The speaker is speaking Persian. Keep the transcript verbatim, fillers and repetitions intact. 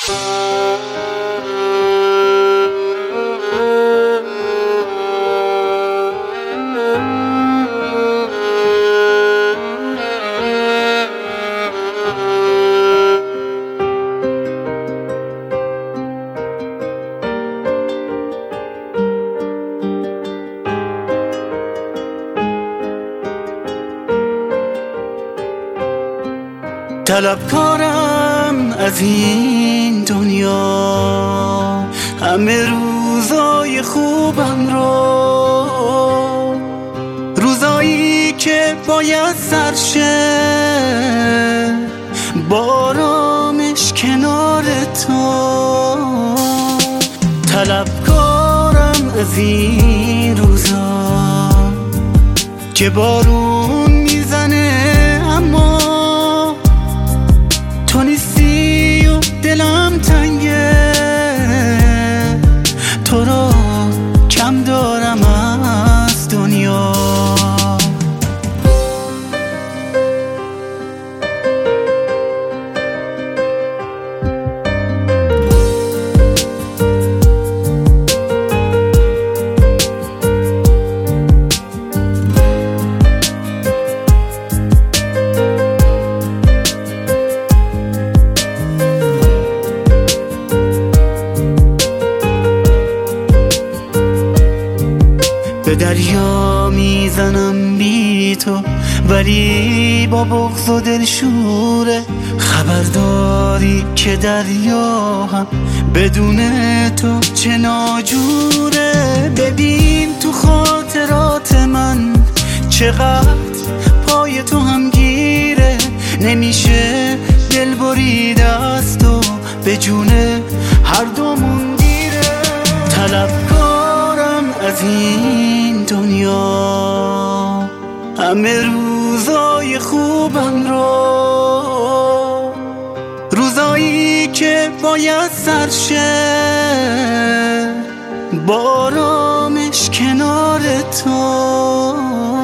طلبکارم از این دنیا همه روزای خوبم رو، روزایی که باید سر شه بارامش کنار تو. طلبکارم از این روزا که بارون میزنه اما تو نیستی و دلم تنگه، تو رو کم دارم از دنیا. به دریا میزنم بی تو ولی با بغض و دلشوره، خبرداری که دریا هم بدون تو چه ناجوره. ببین تو خاطرات من چقدر پای تو هم گیره، نمیشه دل بریده از تو به جون هر دومون دیره. طلبکارم از این دنیا همه روزای خوبم رو، روزایی که باید سر شه بارامش کنار تو.